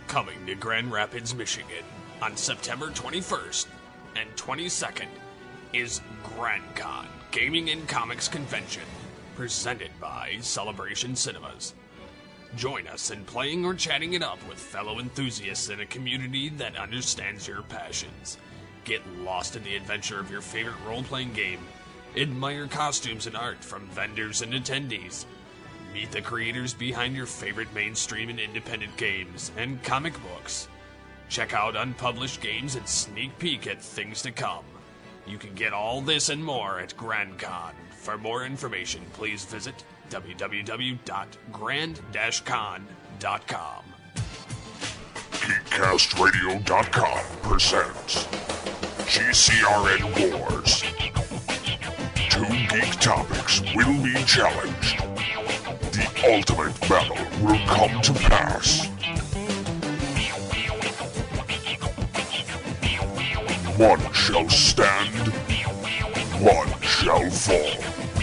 Coming to Grand Rapids, Michigan on September 21st and 22nd is GrandCon Gaming and Comics Convention, presented by Celebration Cinemas. Join us in playing or chatting it up with fellow enthusiasts in a community that understands your passions. Get lost in the adventure of your favorite role-playing game. Admire costumes and art from vendors and attendees. Meet the creators behind your favorite mainstream and independent games and comic books. Check out unpublished games and sneak peek at things to come. You can get all this and more at GrandCon. For more information, please visit www.grand-con.com. GeekCastRadio.com presents GCRN Wars. 2 geek topics will be challenged. The ultimate battle will come to pass. One shall stand, one shall fall.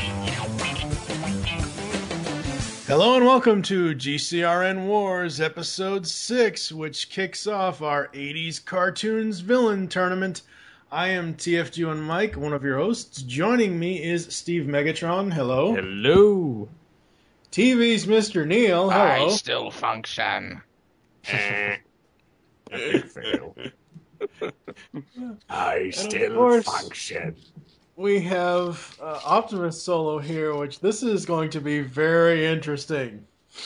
Hello and welcome to GCRN Wars Episode 6, which kicks off our 80s Cartoons Villain Tournament. I am TFG1 Mike, one of your hosts. Joining me is Steve Megatron. Hello. Hello. TV's Mr. Neil. Hello. I still function. I still course, function. We have Optimus Solo here, which this is going to be very interesting.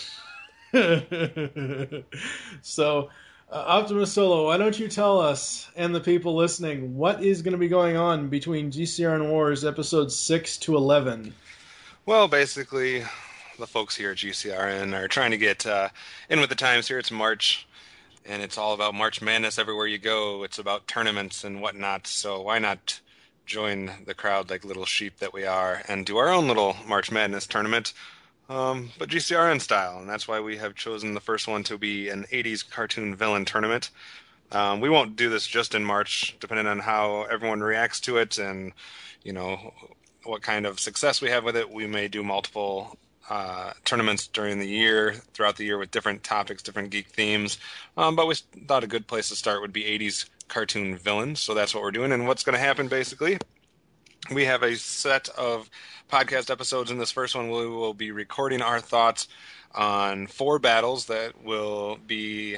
So, Optimus Solo, why don't you tell us and the people listening what is going to be going on between GCRN Wars episodes 6 to 11? Well, basically, the folks here at GCRN are trying to get in with the times here. It's March, and it's all about March Madness everywhere you go. It's about tournaments and whatnot, so why not join the crowd like little sheep that we are and do our own little March Madness tournament, but GCRN style, and that's why we have chosen the first one to be an 80s cartoon villain tournament. We won't do this just in March, depending on how everyone reacts to it and, you know, what kind of success we have with it. We may do multiple tournaments during the year, throughout the year, with different topics, different geek themes, but we thought a good place to start would be 80s cartoon villains, so that's what we're doing. And what's going to happen, basically, we have a set of podcast episodes. In this first one, we will be recording our thoughts on 4 battles that will be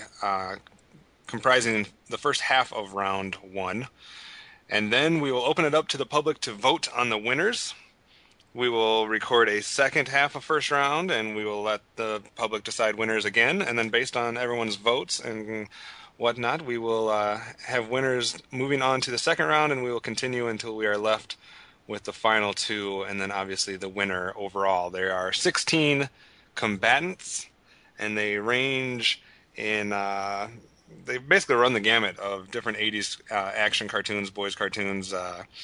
comprising the first half of round 1, and then we will open it up to the public to vote on the winners. We will record a second half of first round, and we will let the public decide winners again. And then based on everyone's votes and whatnot, we will have winners moving on to the second round, and we will continue until we are left with the final 2, and then obviously the winner overall. There are 16 combatants, and they range in... they basically run the gamut of different 80s action cartoons, boys cartoons,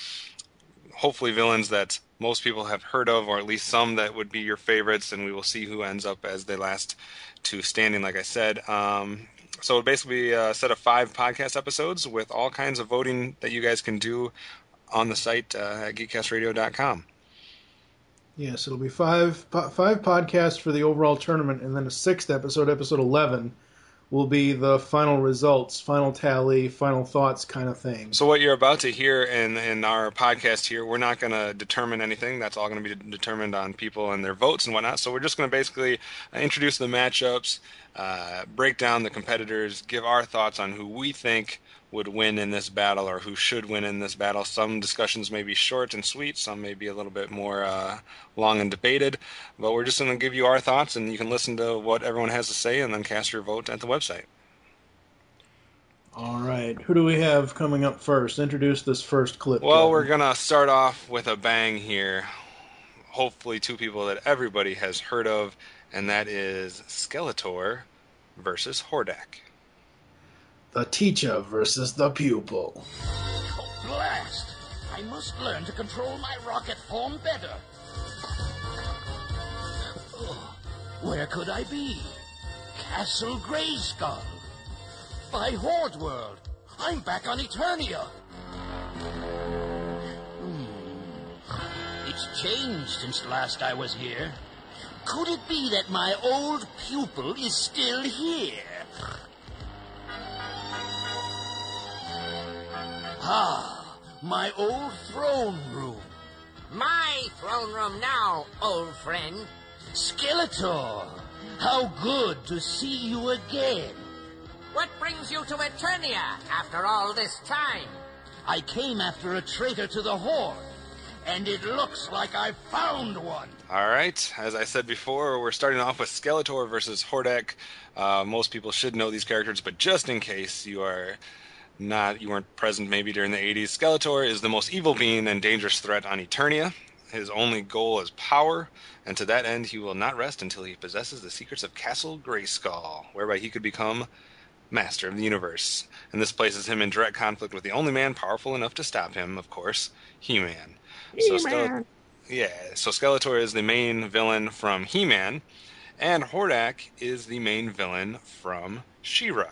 hopefully villains that most people have heard of, or at least some that would be your favorites, and we will see who ends up as the last 2 standing, like I said. So it'll basically be a set of 5 podcast episodes with all kinds of voting that you guys can do on the site at GeekCastRadio.com. Yes, it'll be 5 podcasts for the overall tournament, and then a 6th episode, episode 11, will be the final results, final tally, final thoughts kind of thing. So what you're about to hear in our podcast here, we're not going to determine anything. That's all going to be determined on people and their votes and whatnot. So we're just going to basically introduce the matchups, break down the competitors, give our thoughts on who we think would win in this battle or who should win in this battle. Some discussions may be short and sweet, some may be a little bit more long and debated, but we're just going to give you our thoughts, and you can listen to what everyone has to say and then cast your vote at the website. All right, who do we have coming up first? Introduce this first clip. Well, Kevin. we're going to start off with a bang here. Hopefully 2 people that everybody has heard of, and that is Skeletor versus Hordak. The teacher versus the pupil. Oh, blast! I must learn to control my rocket form better. Oh, where could I be? Castle Grayskull. By Horde World. I'm back on Eternia. It's changed since last I was here. Could it be that my old pupil is still here? Ah, my old throne room. My throne room now, old friend. Skeletor, how good to see you again. What brings you to Eternia after all this time? I came after a traitor to the Horde, and it looks like I found one. All right. As I said before, we're starting off with Skeletor versus Hordak. Most people should know these characters, but just in case you weren't present maybe during the 80s, Skeletor is the most evil being and dangerous threat on Eternia. His only goal is power, and to that end he will not rest until he possesses the secrets of Castle Grayskull, whereby he could become master of the universe. And this places him in direct conflict with the only man powerful enough to stop him, of course, He-Man. So Skeletor is the main villain from He-Man, and Hordak is the main villain from She-Ra.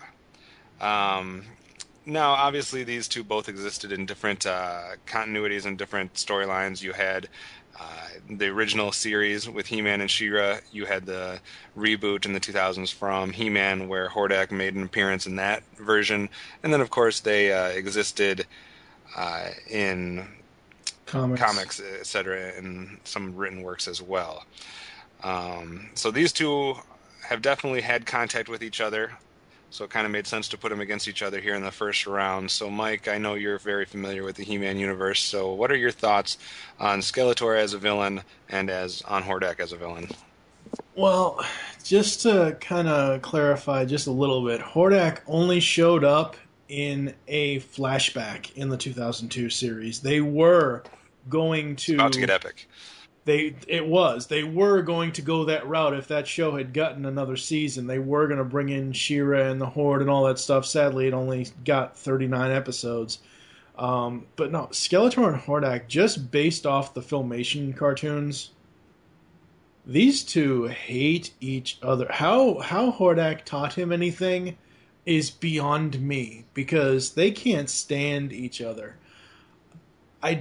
Now, obviously, these two both existed in different continuities and different storylines. You had the original series with He-Man and She-Ra. You had the reboot in the 2000s from He-Man, where Hordak made an appearance in that version. And then, of course, they existed in comics, etc., and some written works as well. So these two have definitely had contact with each other. So it kind of made sense to put them against each other here in the first round. So, Mike, I know you're very familiar with the He-Man universe. So what are your thoughts on Skeletor as a villain and on Hordak as a villain? Well, just to kind of clarify just a little bit, Hordak only showed up in a flashback in the 2002 series. They were going to... About to get epic. They were going to go that route if that show had gotten another season. They were going to bring in She-Ra and the Horde and all that stuff. Sadly, it only got 39 episodes. But no, Skeletor and Hordak, just based off the Filmation cartoons, these two hate each other. How Hordak taught him anything is beyond me, because they can't stand each other. I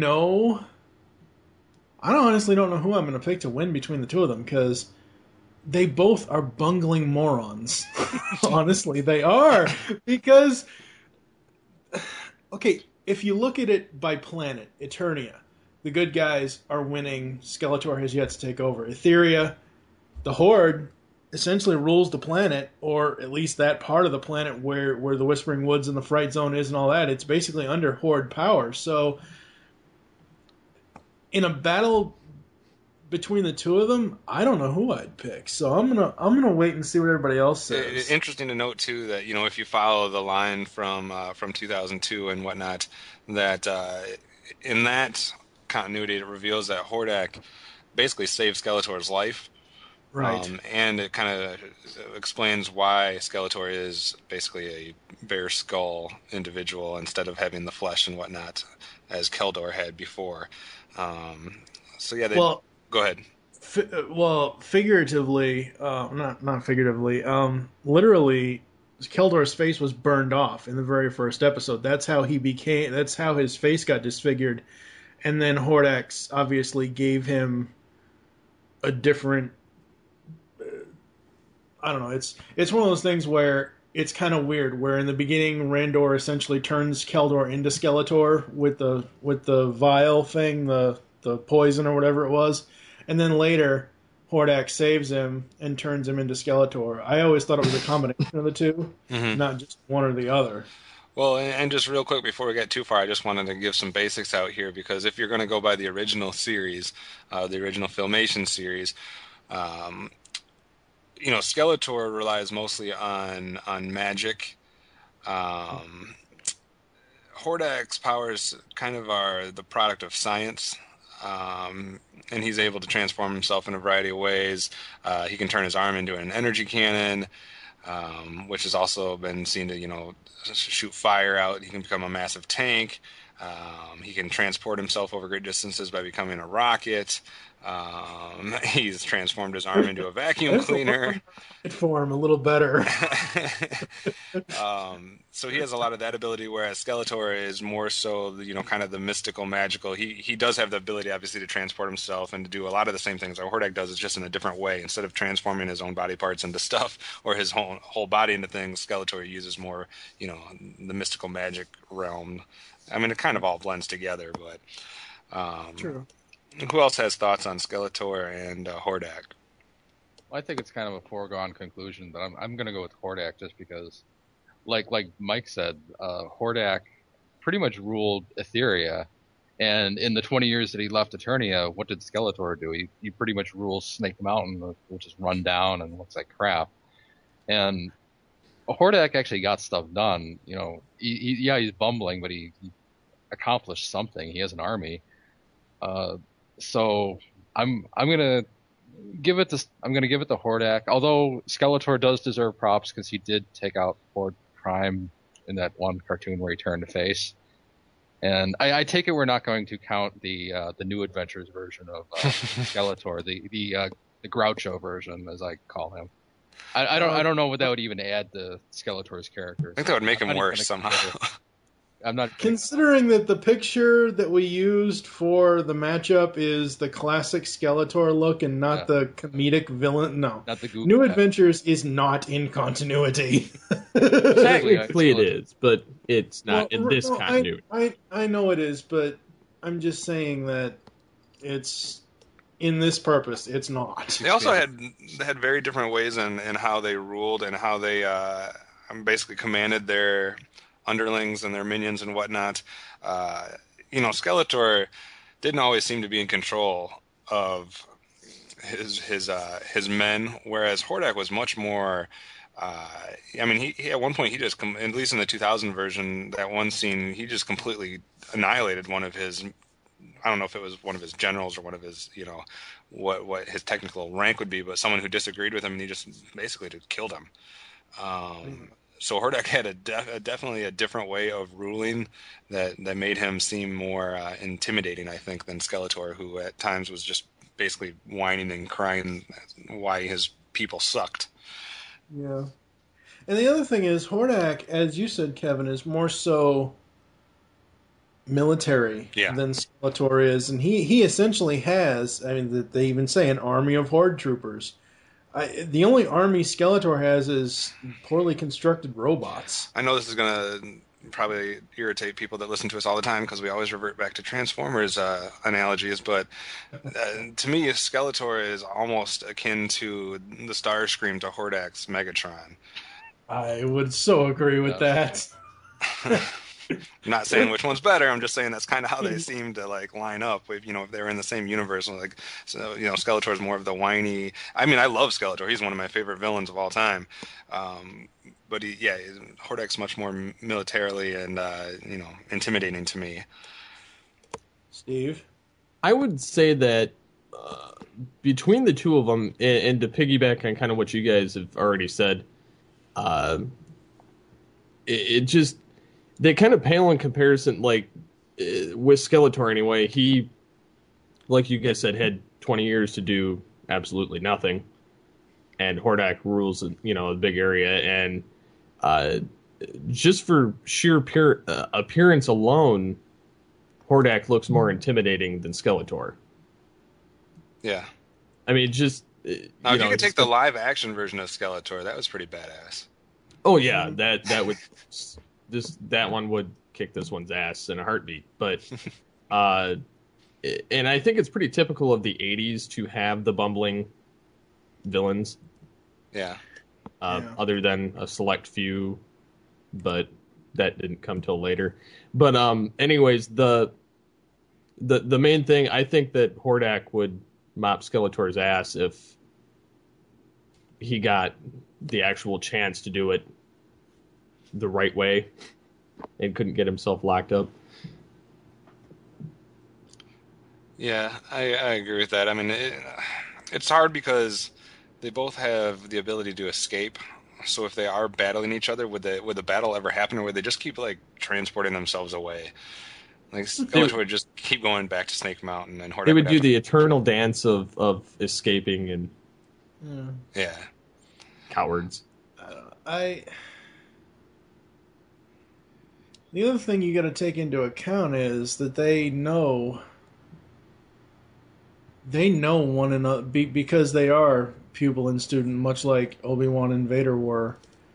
honestly don't know who I'm going to pick to win between the two of them, because they both are bungling morons. Honestly, they are. Because, okay, if you look at it by planet, Eternia, the good guys are winning. Skeletor has yet to take over. Etheria, the Horde, essentially rules the planet, or at least that part of the planet where the Whispering Woods and the Fright Zone is and all that. It's basically under Horde power. So in a battle between the two of them, I don't know who I'd pick. So I'm gonna wait and see what everybody else says. It's interesting to note too that, you know, if you follow the line from 2002 and whatnot, that in that continuity it reveals that Hordak basically saved Skeletor's life. Right. And it kind of explains why Skeletor is basically a bare skull individual instead of having the flesh and whatnot as Keldor had before. So yeah, go ahead. Figuratively, not figuratively, literally, Keldor's face was burned off in the very first episode. That's how his face got disfigured. And then Hordax obviously gave him a different, I don't know, it's one of those things where it's kind of weird, where in the beginning Randor essentially turns Keldor into Skeletor with the vial thing, the poison or whatever it was, and then later Hordak saves him and turns him into Skeletor. I always thought it was a combination of the two, not just one or the other. Well, and just real quick before we get too far, I just wanted to give some basics out here, because if you're going to go by the original series, the original Filmation series, you know, Skeletor relies mostly on magic. Hordak's powers kind of are the product of science, and he's able to transform himself in a variety of ways. He can turn his arm into an energy cannon, which has also been seen to, you know, shoot fire out. He can become a massive tank. He can transport himself over great distances by becoming a rocket. He's transformed his arm into a vacuum cleaner. Form a little better. So he has a lot of that ability, whereas Skeletor is more so, kind of the mystical, magical. He does have the ability, obviously, to transport himself and to do a lot of the same things that Hordak does. It's just in a different way. Instead of transforming his own body parts into stuff or his whole body into things, Skeletor uses more, the mystical magic realm. I mean, it kind of all blends together, but True. Who else has thoughts on Skeletor and Hordak? I think it's kind of a foregone conclusion, but I'm going to go with Hordak just because, like Mike said, Hordak pretty much ruled Etheria, and in the 20 years that he left Eternia, what did Skeletor do? He pretty much rules Snake Mountain, which is run down and looks like crap. And Hordak actually got stuff done. He's bumbling, but he accomplished something. He has an army. So I'm gonna give it to Hordak. Although Skeletor does deserve props because he did take out Horde Prime in that one cartoon where he turned to face. And I take it we're not going to count the New Adventures version of Skeletor, the Groucho version, as I call him. I don't know what that would even add to Skeletor's character. I think that would make him worse somehow. I'm not considering that the picture that we used for the matchup is the classic Skeletor look and not the comedic villain. No, not the New Adventures is not in continuity. Technically, it is, but it's not in this continuity. I know it is, but I'm just saying that it's in this purpose. It's not. They also had very different ways in how they ruled and how they basically commanded their underlings and their minions and whatnot. Skeletor didn't always seem to be in control of his men, whereas Hordak was much more. He at one point he just at least in the 2000 version, that one scene, he just completely annihilated one of his. I don't know if it was one of his generals or one of his, what his technical rank would be, but someone who disagreed with him, and he just basically killed him. So Hordak had definitely a different way of ruling that made him seem more intimidating, I think, than Skeletor, who at times was just basically whining and crying why his people sucked. Yeah. And the other thing is, Hordak, as you said, Kevin, is more so military than Skeletor is. And he essentially has, they even say, an army of Horde troopers. The only army Skeletor has is poorly constructed robots. I know this is going to probably irritate people that listen to us all the time because we always revert back to Transformers analogies, but to me, Skeletor is almost akin to the Starscream to Hordak's Megatron. I would so agree with that. I'm not saying which one's better. I'm just saying that's kind of how they seem to line up. If they're in the same universe, Skeletor is more of the whiny. I mean, I love Skeletor. He's one of my favorite villains of all time. But Hordak's much more militarily and intimidating to me. Steve, I would say that between the two of them, and to piggyback on kind of what you guys have already said, it just. They kind of pale in comparison, with Skeletor anyway. He, like you guys said, had 20 years to do absolutely nothing. And Hordak rules, a big area. And just for sheer appearance alone, Hordak looks more intimidating than Skeletor. Yeah. I mean, just... Now, if you could take the live-action version of Skeletor, that was pretty badass. Oh, yeah, that would... that one would kick this one's ass in a heartbeat. But, and I think it's pretty typical of the 80s to have the bumbling villains. Yeah. Other than a select few, but that didn't come till later. But, anyways, the main thing, I think that Hordak would mop Skeletor's ass if he got the actual chance to do it the right way and couldn't get himself locked up. Yeah, I agree with that. I mean, it's hard because they both have the ability to escape. So if they are battling each other, would the battle ever happen, or would they just keep transporting themselves away? Like Skeletor would just keep going back to Snake Mountain, and Hordak They would do have the eternal dance of escaping and yeah. cowards. The other thing you got to take into account is that they know one another because they are pupil and student, much like Obi-Wan and Vader were.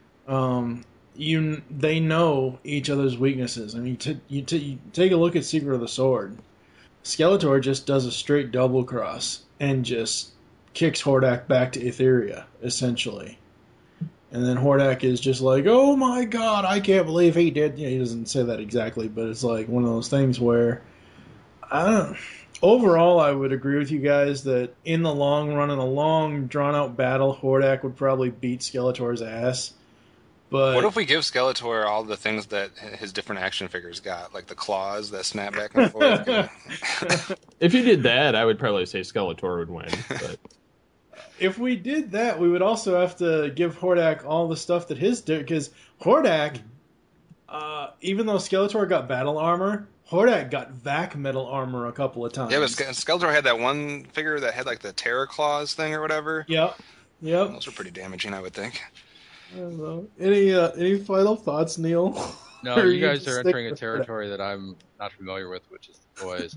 They know each other's weaknesses. I mean, you take a look at Secret of the Sword. Skeletor just does a straight double cross and just kicks Hordak back to Etheria, essentially. And then Hordak is just like, oh my god, I can't believe he did. He doesn't say that exactly, but it's like one of those things where, overall, I would agree with you guys that in the long run, in a long, drawn-out battle, Hordak would probably beat Skeletor's ass. But what if we give Skeletor all the things that his different action figures got, like the claws that snap back and forth? If you did that, I would probably say Skeletor would win. But if we did that, we would also have to give Hordak all the stuff that his did, because Hordak, even though Skeletor got battle armor, Hordak got vac metal armor a couple of times. Yeah, but Skeletor had that one figure that had like the Terror Claws thing or whatever. Yep. Those were pretty damaging, I would think. I don't know. Any final thoughts, Neil? No, you guys are entering a territory that I'm not familiar with, which is the boys.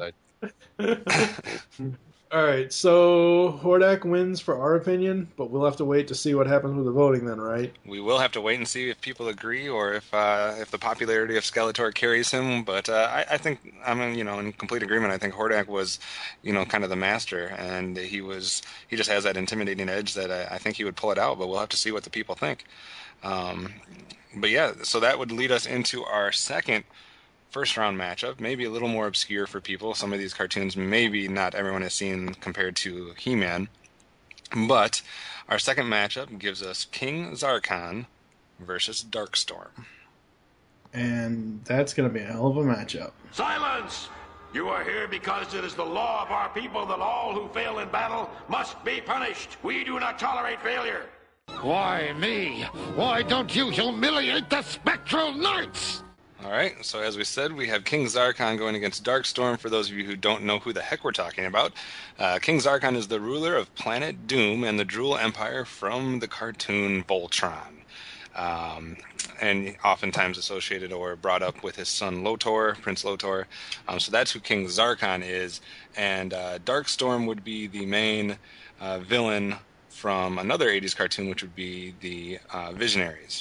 All right, so Hordak wins for our opinion, but we'll have to wait to see what happens with the voting then, right? We will have to wait and see if people agree or if the popularity of Skeletor carries him. But I think I'm in complete agreement. I think Hordak was kind of the master, and he just has that intimidating edge that I think he would pull it out. But we'll have to see what the people think. But yeah, so that would lead us into our second first-round matchup, maybe a little more obscure for people. Some of these cartoons maybe not everyone has seen compared to He-Man. But our second matchup gives us King Zarkon versus Darkstorm. And that's going to be a hell of a matchup. Silence! You are here because it is the law of our people that all who fail in battle must be punished. We do not tolerate failure. Why me? Why don't you humiliate the Spectral Knights? All right, so as we said, we have King Zarkon going against Darkstorm. For those of you who don't know who the heck we're talking about, King Zarkon is the ruler of Planet Doom and the Drool Empire from the cartoon Voltron. And oftentimes associated or brought up with his son Lotor, Prince Lotor. So that's who King Zarkon is. And Darkstorm would be the main villain from another 80s cartoon, which would be the Visionaries.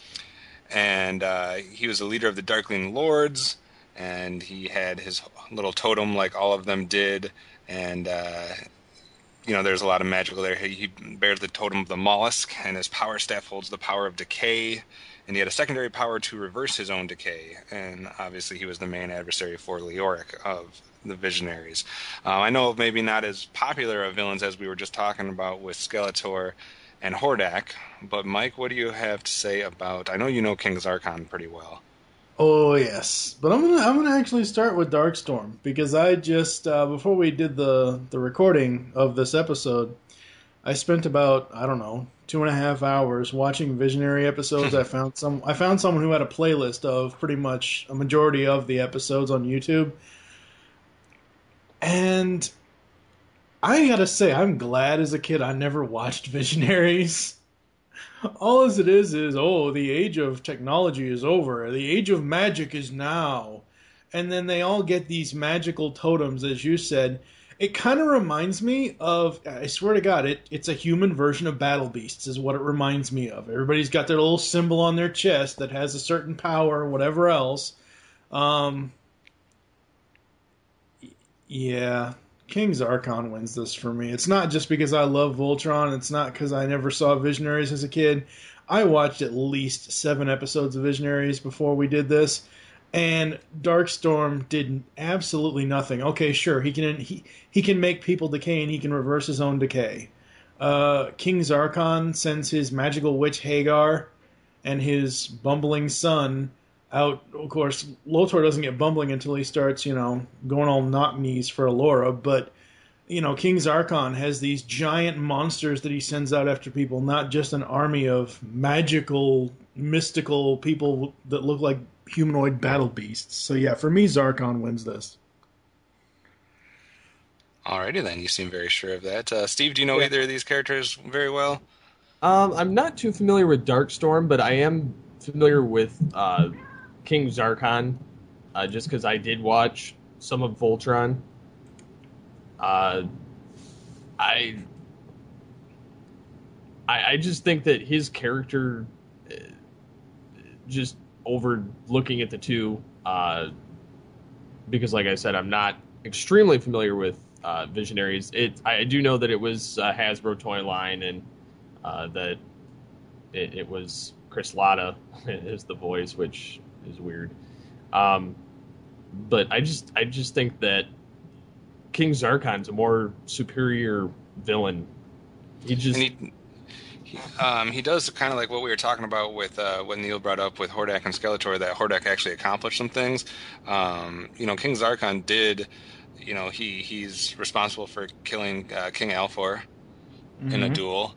And he was the leader of the Darkling Lords, and he had his little totem like all of them did. And, there's a lot of magical there. He bears the totem of the mollusk, and his power staff holds the power of decay. And he had a secondary power to reverse his own decay. And obviously he was the main adversary for Leoric of the Visionaries. I know maybe not as popular of villains as we were just talking about with Skeletor and Hordak, but Mike, what do you have to say about? I know you know King Zarkon pretty well. Oh yes, but I'm gonna actually start with Darkstorm because I just before we did the recording of this episode, I spent about 2.5 hours watching Visionary episodes. I found someone who had a playlist of pretty much a majority of the episodes on YouTube, and I gotta say, I'm glad as a kid I never watched Visionaries. All as it is, the age of technology is over. The age of magic is now. And then they all get these magical totems, as you said. It kind of reminds me of, I swear to God, it's a human version of Battle Beasts is what it reminds me of. Everybody's got their little symbol on their chest that has a certain power or whatever else. Yeah. King Zarkon wins this for me. It's not just because I love Voltron. It's not because I never saw Visionaries as a kid. I watched at least 7 episodes of Visionaries before we did this, and Darkstorm did absolutely nothing. Okay, sure, he can make people decay and he can reverse his own decay. King Zarkon sends his magical witch Hagar and his bumbling son out. Of course, Lotor doesn't get bumbling until he starts, going all knock-knees for Allura, but, King Zarkon has these giant monsters that he sends out after people, not just an army of magical, mystical people that look like humanoid battle beasts. So yeah, for me, Zarkon wins this. Alrighty then, you seem very sure of that. Steve, do you know either of these characters very well? I'm not too familiar with Darkstorm, but I am familiar with King Zarkon, just because I did watch some of Voltron. I just think that his character, just overlooking at the two, because like I said, I'm not extremely familiar with Visionaries. I do know that it was a Hasbro toy line, and that it was Chris Latta as the voice, which is weird. But I just think that King Zarkon's a more superior villain. He does kind of like what we were talking about with what Neil brought up with Hordak and Skeletor, that Hordak actually accomplished some things. King Zarkon did, he's responsible for killing King Alfor in a duel.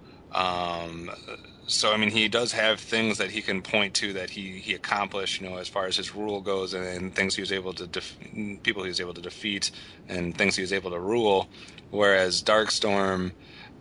So, I mean, he does have things that he can point to that he accomplished, as far as his rule goes, and things he was able to people he was able to defeat, and things he was able to rule. Whereas Darkstorm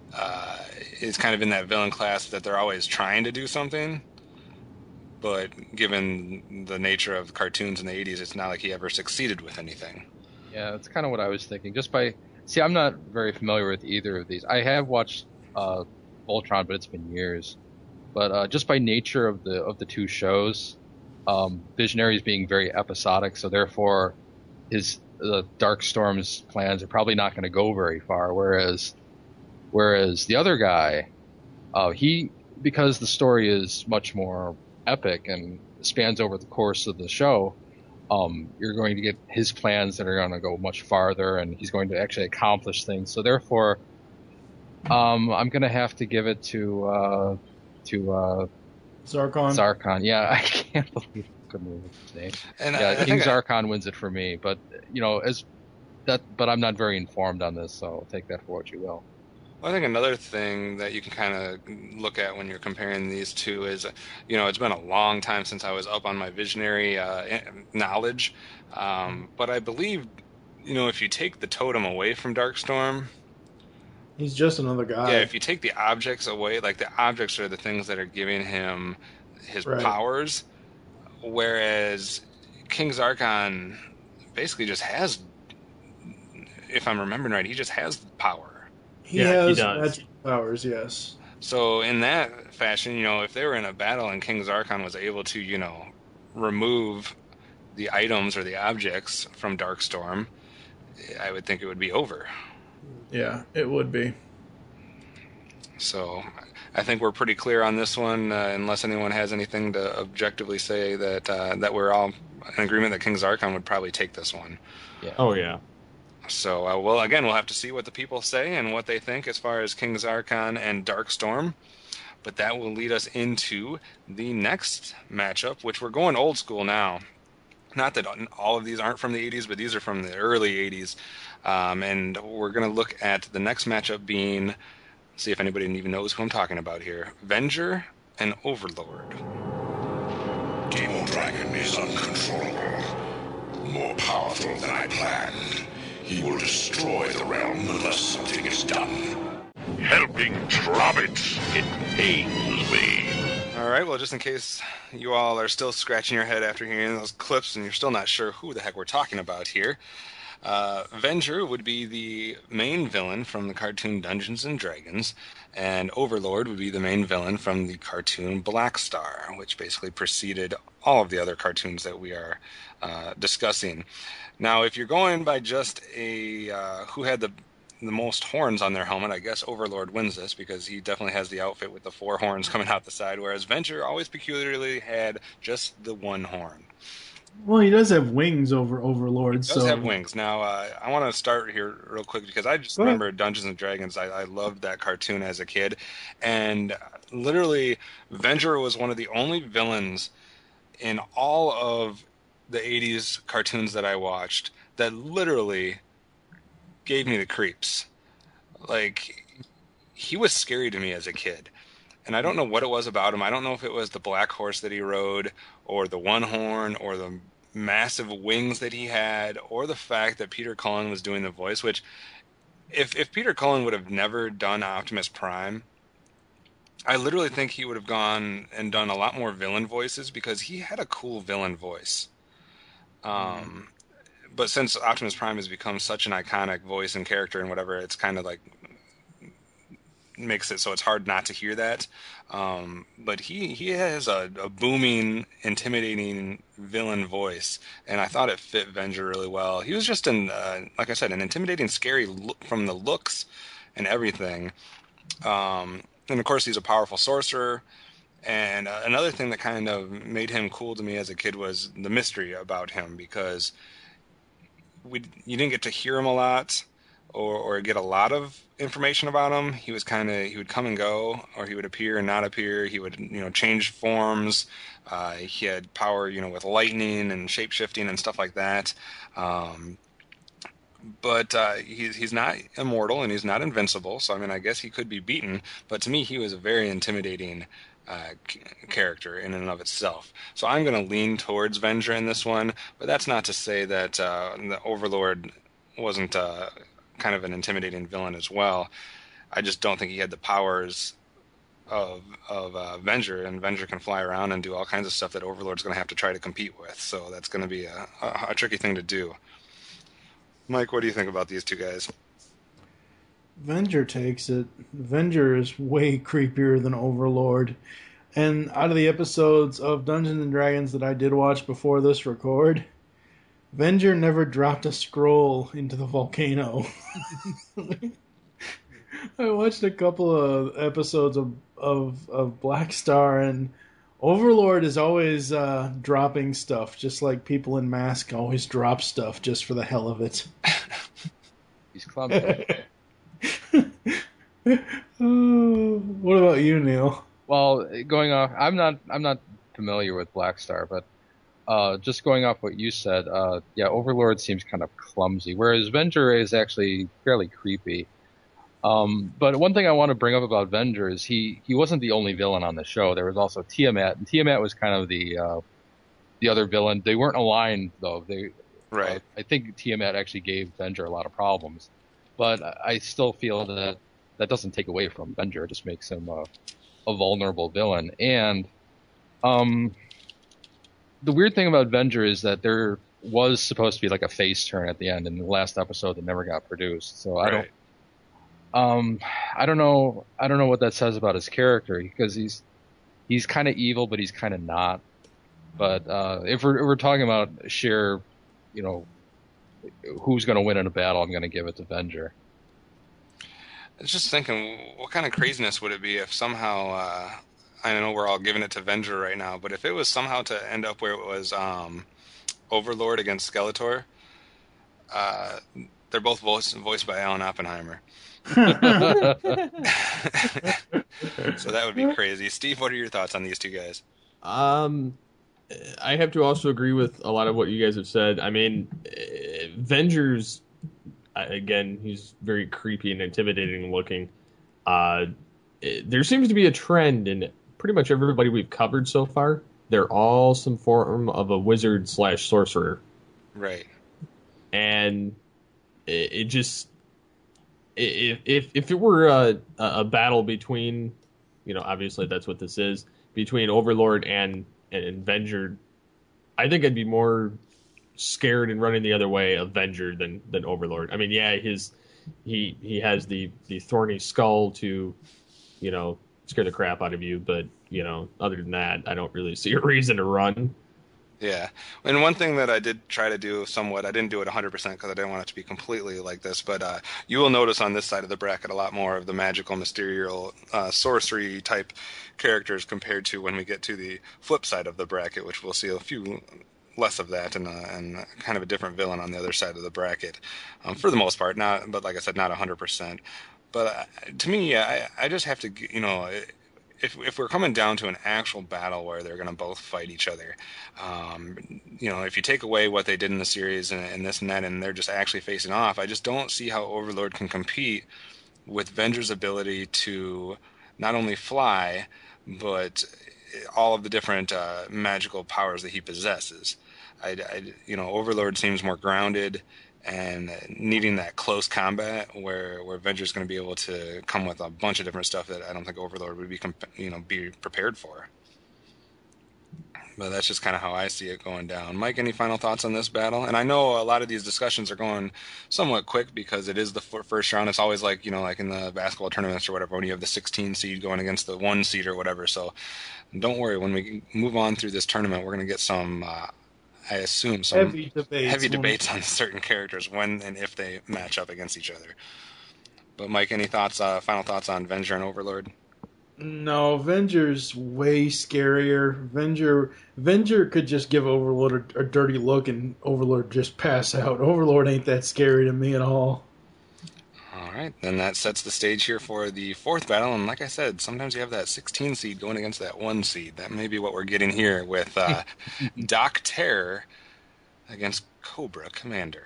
is kind of in that villain class that they're always trying to do something, but given the nature of cartoons in the 80s, it's not like he ever succeeded with anything. Yeah, that's kind of what I was thinking. See, I'm not very familiar with either of these. I have watched Voltron, but it's been years. But just by nature of the two shows, Visionaries being very episodic, so therefore the Darkstorm's plans are probably not going to go very far. Whereas the other guy, because the story is much more epic and spans over the course of the show, you're going to get his plans that are going to go much farther, and he's going to actually accomplish things. So therefore, I'm going to have to give it to Zarkon. Zarkon. Yeah, I can't believe I couldn't remember his name. And King Zarkon wins it for me. But but I'm not very informed on this, so take that for what you will. Well, I think another thing that you can kind of look at when you're comparing these two is, it's been a long time since I was up on my Visionary knowledge, but I believe, if you take the totem away from Darkstorm, he's just another guy. Yeah, if you take the objects away, like the objects are the things that are giving him his powers, whereas King Zarkon basically just has, if I'm remembering right, he just has power. He has magic powers, yes. So in that fashion, if they were in a battle and King Zarkon was able to, remove the items or the objects from Darkstorm, I would think it would be over. Yeah, it would be. So I think we're pretty clear on this one, unless anyone has anything to objectively say that we're all in agreement that King Zarkon would probably take this one. Yeah. Oh, yeah. So, we'll have to see what the people say and what they think as far as King Zarkon and Darkstorm. But that will lead us into the next matchup, which we're going old school now. Not that all of these aren't from the 80s, but these are from the early 80s. And we're going to look at the next matchup being, see if anybody even knows who I'm talking about here, Venger and Overlord. Demon Dragon is uncontrollable, more powerful than I planned. He will destroy the realm unless something is done. Helping drop it pains me. All right, well, just in case you all are still scratching your head after hearing those clips and you're still not sure who the heck we're talking about here, Venger would be the main villain from the cartoon Dungeons & Dragons, and Overlord would be the main villain from the cartoon Black Star, which basically preceded all of the other cartoons that we are discussing. Now, if you're going by just who had the most horns on their helmet, I guess Overlord wins this because he definitely has the outfit with the 4 horns coming out the side, whereas Venger always peculiarly had just the 1 horn. Well, he does have wings over Overlord. He does have wings. Now, I want to start here real quick because I just remember Dungeons & Dragons. I loved that cartoon as a kid. And literally, Venger was one of the only villains in all of the 80s cartoons that I watched that literally gave me the creeps. Like, he was scary to me as a kid. And I don't know what it was about him. I don't know if it was the black horse that he rode, or the one horn, or the massive wings that he had, or the fact that Peter Cullen was doing the voice, which if Peter Cullen would have never done Optimus Prime, I literally think he would have gone and done a lot more villain voices, because he had a cool villain voice. But since Optimus Prime has become such an iconic voice and character and whatever, it's kind of like makes it so it's hard not to hear that. But he has a booming, intimidating villain voice, and I thought it fit Venger really well. He was just like I said, an intimidating, scary look from the looks and everything. And of course, he's a powerful sorcerer. And another thing that kind of made him cool to me as a kid was the mystery about him, because you didn't get to hear him a lot or get a lot of information about him. He would come and go, or he would appear and not appear. He would, change forms. He had power, with lightning and shape-shifting and stuff like that. But he's not immortal and he's not invincible. So, I guess he could be beaten. But to me, he was a very intimidating character in and of itself. So I'm going to lean towards Venger in this one. But that's not to say that the Overlord wasn't kind of an intimidating villain as well. I just don't think he had the powers of Venger, and Venger can fly around and do all kinds of stuff that Overlord's going to have to try to compete with. So that's going to be a tricky thing to do. Mike, what do you think about these two guys? Venger takes it. Venger is way creepier than Overlord. And out of the episodes of Dungeons and Dragons that I did watch before this record, Venger never dropped a scroll into the volcano. I watched a couple of episodes of Black Star, and Overlord is always dropping stuff, just like people in Mask always drop stuff just for the hell of it. He's clumsy. What about you, Neil? Well, going off, I'm not familiar with Black Star, but just going off what you said, Overlord seems kind of clumsy, whereas Venger is actually fairly creepy. But one thing I want to bring up about Venger is he wasn't the only villain on the show. There was also Tiamat, and Tiamat was kind of the other villain. They weren't aligned though. Right. I think Tiamat actually gave Venger a lot of problems, but I still feel that doesn't take away from Venger. It just makes him a vulnerable villain. And the weird thing about Venger is that there was supposed to be like a face turn at the end in the last episode that never got produced. So I don't know what that says about his character, because he's kind of evil, but he's kind of not. But if we're talking about sheer, who's going to win in a battle, I'm going to give it to Venger. I was just thinking, what kind of craziness would it be if somehow, I know we're all giving it to Venger right now, but if it was somehow to end up where it was Overlord against Skeletor, they're both voiced by Alan Oppenheimer. So that would be crazy. Steve, what are your thoughts on these two guys? I have to also agree with a lot of what you guys have said. Venger's, again, he's very creepy and intimidating looking. There seems to be a trend in pretty much everybody we've covered so far. They're all some form of a wizard / sorcerer. Right. And it just, if it were a battle between, obviously that's what this is, between Overlord and Venger, I think I'd be more scared and running the other way of Venger than Overlord. He has the thorny skull to, scare the crap out of you, but other than that, I don't really see a reason to run. Yeah, and one thing that I did try to do somewhat, I didn't do it 100% because I didn't want it to be completely like this, but you will notice on this side of the bracket a lot more of the magical, mysterious, sorcery type characters compared to when we get to the flip side of the bracket, which we'll see a few less of that and kind of a different villain on the other side of the bracket, for the most part. But like I said, not 100%. But to me, I just have to, if we're coming down to an actual battle where they're going to both fight each other, if you take away what they did in the series and this and that, and they're just actually facing off, I just don't see how Overlord can compete with Venger's ability to not only fly, but all of the different magical powers that he possesses. Overlord seems more grounded and needing that close combat where Venger's going to be able to come with a bunch of different stuff that I don't think Overlord would be prepared for. But that's just kind of how I see it going down. Mike, any final thoughts on this battle? And I know a lot of these discussions are going somewhat quick because it is the first round. It's always like in the basketball tournaments or whatever, when you have the 16 seed going against the 1 seed or whatever. So don't worry. When we move on through this tournament, we're going to get some, I assume, some heavy debates on certain characters when and if they match up against each other. But Mike, any thoughts? Final thoughts on Venger and Overlord? No, Venger's way scarier. Venger could just give Overlord a dirty look and Overlord just pass out. Overlord ain't that scary to me at all. All right, then that sets the stage here for the 4th battle. And like I said, sometimes you have that 16 seed going against that 1 seed. That may be what we're getting here with Doc Terror against Cobra Commander.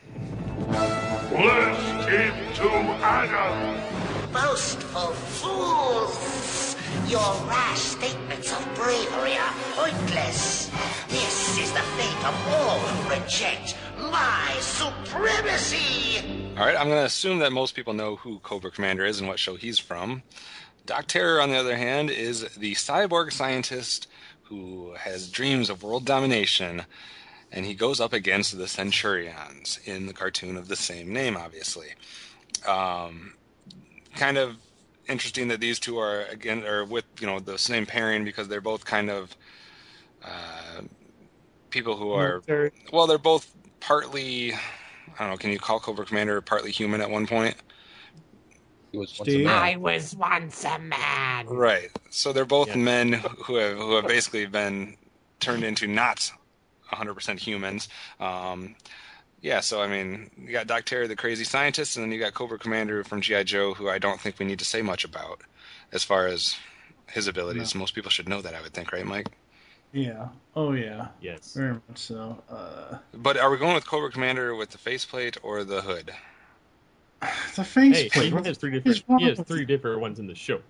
Blessed into Adam! Boastful fools! Your rash statements of bravery are pointless. This is the fate of all who reject my supremacy! All right, I'm going to assume that most people know who Cobra Commander is and what show he's from. Doc Terror, on the other hand, is the cyborg scientist who has dreams of world domination, and he goes up against the Centurions in the cartoon of the same name, obviously. Kind of interesting that these two are with the same pairing because they're both kind of people who are they're both partly, I don't know, can you call Cobra Commander partly human at one point? He was once a man. I was once a man. Right. So they're both men who have basically been turned into not 100% humans. So, I mean, you got Doc Terror, the crazy scientist, and then you got Cobra Commander from G.I. Joe, who I don't think we need to say much about as far as his abilities. No. Most people should know that, I would think, right, Mike? Yeah. Oh, yeah. Yes. Very much so. But are we going with Cobra Commander with the faceplate or the hood? The faceplate. He has 3 different ones in the show.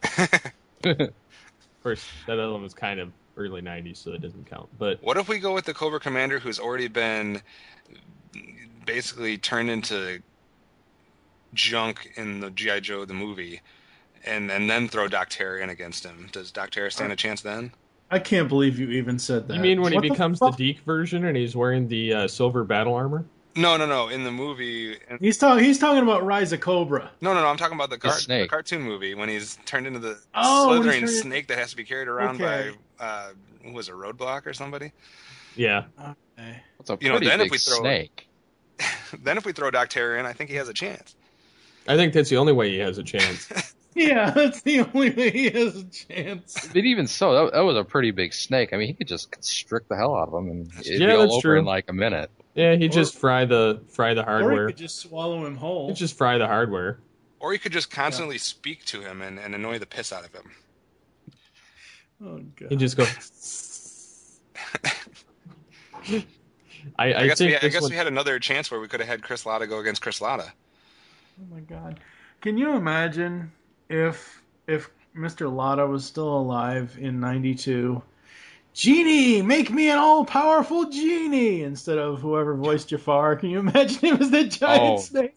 First, that other one was kind of early 90s, so that doesn't count. But what if we go with the Cobra Commander who's already been basically turned into junk in the G.I. Joe the movie, and then throw Doc Terror in against him? Does Doc Terror stand a chance then? I can't believe you even said that. You mean when he becomes the Deke version and he's wearing the silver battle armor? No. In the movie, he's talking about Rise of Cobra. No. I'm talking about the cartoon movie when he's turned into the slithering snake that has to be carried around by who was it, Roadblock or somebody? Yeah. Okay. That's a pretty big snake. Then if we throw Doc Terror in, I think he has a chance. I think that's the only way he has a chance. Yeah, that's the only way he has a chance. But even so, that was a pretty big snake. I mean, he could just constrict the hell out of him, and it'd be all over true. in like a minute. Yeah, he'd just fry the hardware. Or he could just swallow him whole. He'd just fry the hardware. Or he could just constantly speak to him and annoy the piss out of him. Oh, God. He'd just go... I guess we had another chance where we could have had Chris Latta go against Chris Latta. Oh, my God. Can you imagine if Mr. Latta was still alive in 92? Genie, make me an all-powerful genie! Instead of whoever voiced Jafar. Can you imagine him as that giant snake?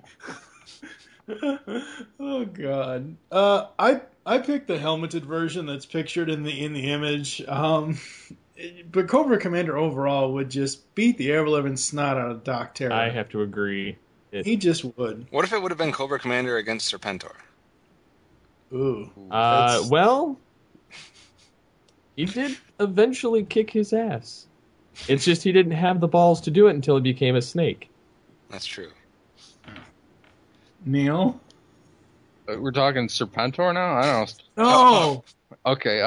Oh, God. I picked the helmeted version that's pictured in the image. But Cobra Commander overall would just beat the ever-living snot out of Doc Terror. I have to agree. He just would. What if it would have been Cobra Commander against Serpentor? Ooh. Well, he did eventually kick his ass. It's just he didn't have the balls to do it until he became a snake. That's true. Neil? We're talking Serpentor now? I don't know. No! Okay,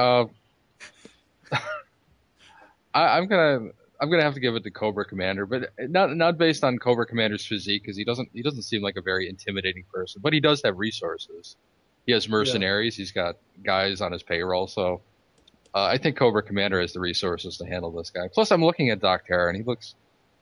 I'm gonna have to give it to Cobra Commander, but not based on Cobra Commander's physique, because he doesn't seem like a very intimidating person, but he does have resources. He has mercenaries. Yeah. He's got guys on his payroll, so I think Cobra Commander has the resources to handle this guy. Plus, I'm looking at Doc Terror, and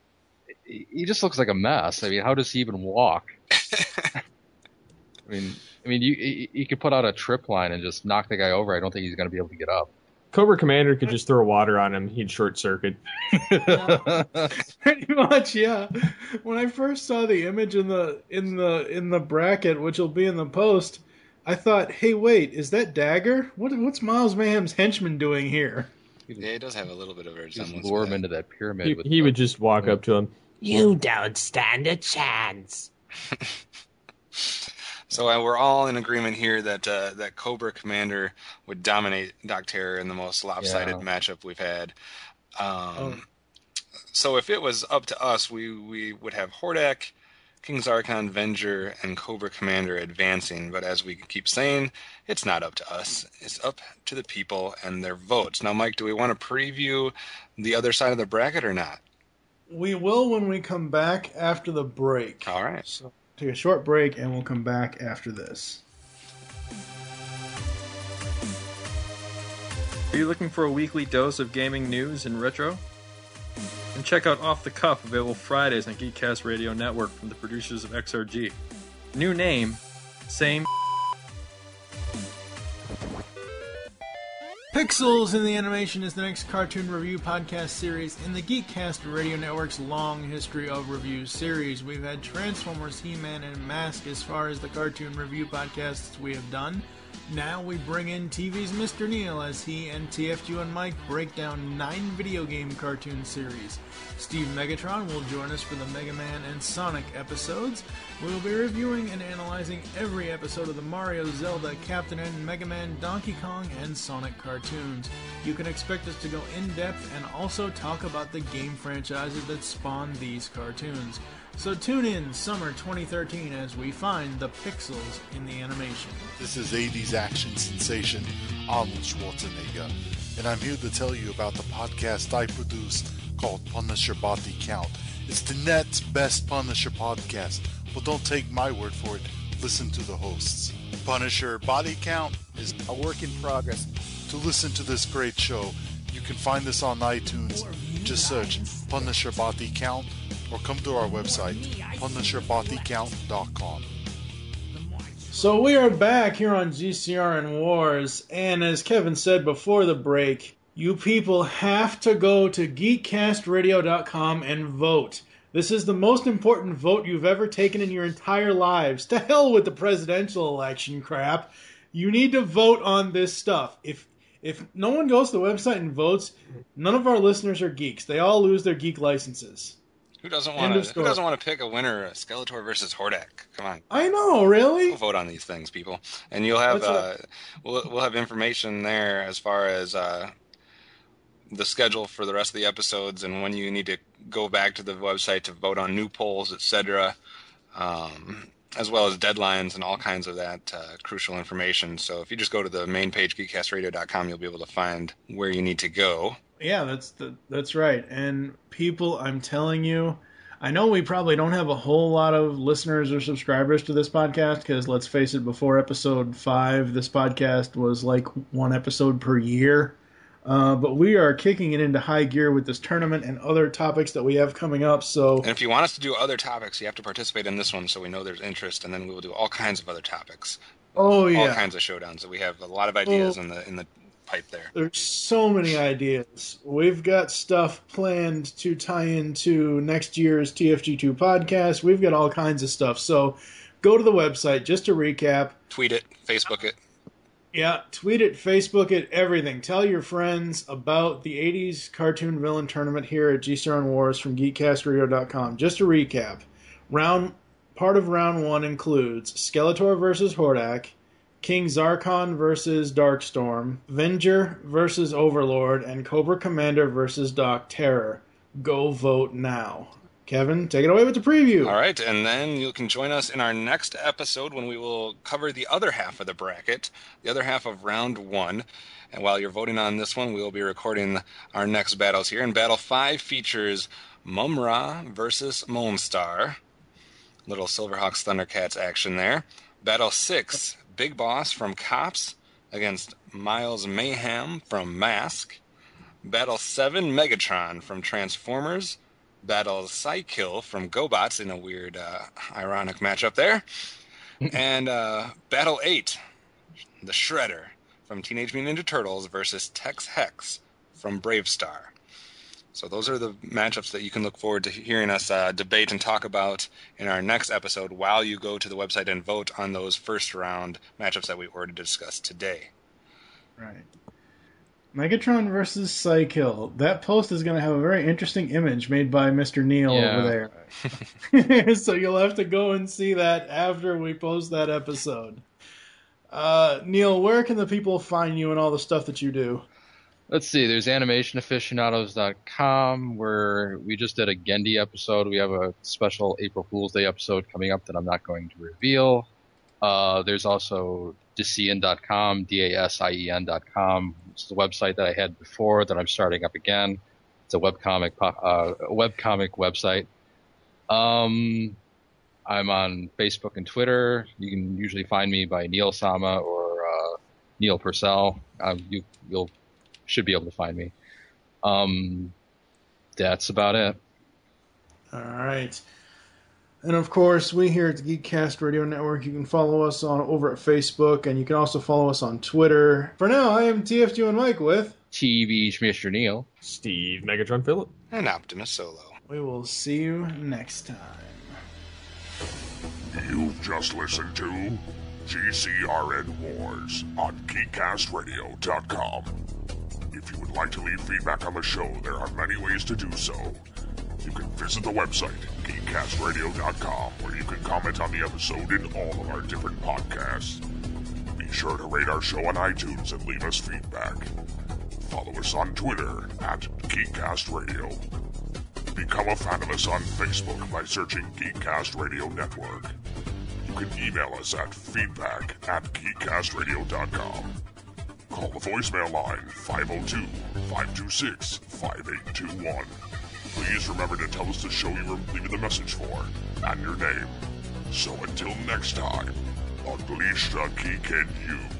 he just looks like a mess. I mean, how does he even walk? I mean, I mean, you could put out a trip line and just knock the guy over. I don't think he's going to be able to get up. Cobra Commander could just throw water on him. He'd short circuit. Pretty much, yeah. When I first saw the image in the bracket, which will be in the post, I thought, "Hey, wait, is that Dagger? What's Miles Mayhem's henchman doing here?" Yeah, he does have a little bit of a resemblance. Just lure him into that pyramid. He would just walk up to him. You don't stand a chance. So we're all in agreement here that that Cobra Commander would dominate Doc Terror in the most lopsided matchup we've had. So if it was up to us, we would have Hordak, King Zarkon, Venger, and Cobra Commander advancing. But as we keep saying, it's not up to us. It's up to the people and their votes. Now, Mike, do we want to preview the other side of the bracket or not? We will when we come back after the break. All right. So take a short break, and we'll come back after this. Are you looking for a weekly dose of gaming news and retro? And check out Off the Cuff, available Fridays on Geekcast Radio Network from the producers of XRG. New name, same. Pixels in the Animation is the next cartoon review podcast series in the Geekcast Radio Network's long history of review series. We've had Transformers, He-Man, and Mask as far as the cartoon review podcasts we have done. Now we bring in TV's Mr. Neil as he and TFG and Mike break down 9 video game cartoon series. Steve Megatron will join us for the Mega Man and Sonic episodes. We will be reviewing and analyzing every episode of the Mario, Zelda, Captain N, Mega Man, Donkey Kong, and Sonic cartoons. You can expect us to go in-depth and also talk about the game franchises that spawned these cartoons. So tune in summer 2013 as we find the pixels in the animation. This is 80s action sensation Arnold Schwarzenegger, and I'm here to tell you about the podcast I produce called Punisher Body Count. It's the net's best Punisher podcast, but don't take my word for it. Listen to the hosts. Punisher Body Count is a work in progress. To listen to this great show, you can find us on iTunes. Just search Punisher Body Count or come to our website, PunisherBodyCount.com. So we are back here on GCRN Wars, and as Kevin said before the break, you people have to go to GeekCastRadio.com and vote. This is the most important vote you've ever taken in your entire lives. To hell with the presidential election crap. You need to vote on this stuff. If no one goes to the website and votes, none of our listeners are geeks. They all lose their geek licenses. Who doesn't want to pick a winner, Skeletor versus Hordak? Come on. I know, really? We'll vote on these things, people, and you'll have we'll have information there as far as the schedule for the rest of the episodes and when you need to go back to the website to vote on new polls, etc., as well as deadlines and all kinds of that crucial information. So if you just go to the main page, geekcastradio.com, you'll be able to find where you need to go. Yeah, that's right. And people, I'm telling you, I know we probably don't have a whole lot of listeners or subscribers to this podcast because, let's face it, before episode 5, this podcast was like one episode per year. But we are kicking it into high gear with this tournament and other topics that we have coming up. So, and if you want us to do other topics, you have to participate in this one so we know there's interest, and then we will do all kinds of other topics. Oh, yeah. All kinds of showdowns. We have a lot of ideas in the pipe there. There's so many ideas. We've got stuff planned to tie into next year's TFG2 podcast. We've got all kinds of stuff. So go to the website, just to recap. Tweet it, Facebook it. Yeah, tweet it, Facebook it, everything. Tell your friends about the 80s cartoon villain tournament here at GCRN Wars from GeekCastRadio.com. Just to recap, part of round 1 includes Skeletor versus Hordak, King Zarkon versus Darkstorm, Venger versus Overlord, and Cobra Commander versus Doc Terror. Go vote now. Kevin, take it away with the preview. All right, and then you can join us in our next episode when we will cover the other half of the bracket, the other half of round 1. And while you're voting on this one, we will be recording our next battles here. And Battle 5 features Mumm-Ra versus Molestar. Little Silverhawks Thundercats action there. Battle 6, Big Boss from Cops against Miles Mayhem from Mask. Battle 7, Megatron from Transformers. Battle Psykill from GoBots in a weird, ironic matchup there. And Battle 8, the Shredder from Teenage Mutant Ninja Turtles versus Tex Hex from Bravestar. So those are the matchups that you can look forward to hearing us debate and talk about in our next episode while you go to the website and vote on those first round matchups that we already discussed today. Right. Megatron versus Psykill. That post is going to have a very interesting image made by Mr. Neil over there. So you'll have to go and see that after we post that episode. Neil, where can the people find you and all the stuff that you do? Let's see, there's animationaficionados.com, where we just did a Gendy episode. We have a special April Fool's Day episode coming up that I'm not going to reveal. There's also Dasien.com, DASIEN.com. It's the website that I had before that I'm starting up again. It's a webcomic website. I'm on Facebook and Twitter. You can usually find me by Neil Sama or Neil Purcell. You'll should be able to find me. That's about it. All right. And of course, we here at the Geekcast Radio Network, you can follow us over at Facebook, and you can also follow us on Twitter. For now, I am TFG and Mike with TV Mr. Neil, Steve Megatron Phillip, and Optimus Solo. We will see you next time. You've just listened to GCRN Wars on GeekCastRadio.com. If you would like to leave feedback on the show, there are many ways to do so. You can visit the website, GeekCastRadio.com, where you can comment on the episode in all of our different podcasts. Be sure to rate our show on iTunes and leave us feedback. Follow us on Twitter at GeekCastRadio. Become a fan of us on Facebook by searching Geekcast Radio Network. You can email us at feedback@geekcastradio.com. Call the voicemail line 502-526-5821. Please remember to tell us the show you were leaving the message for and your name. So until next time, unleash the geek in you.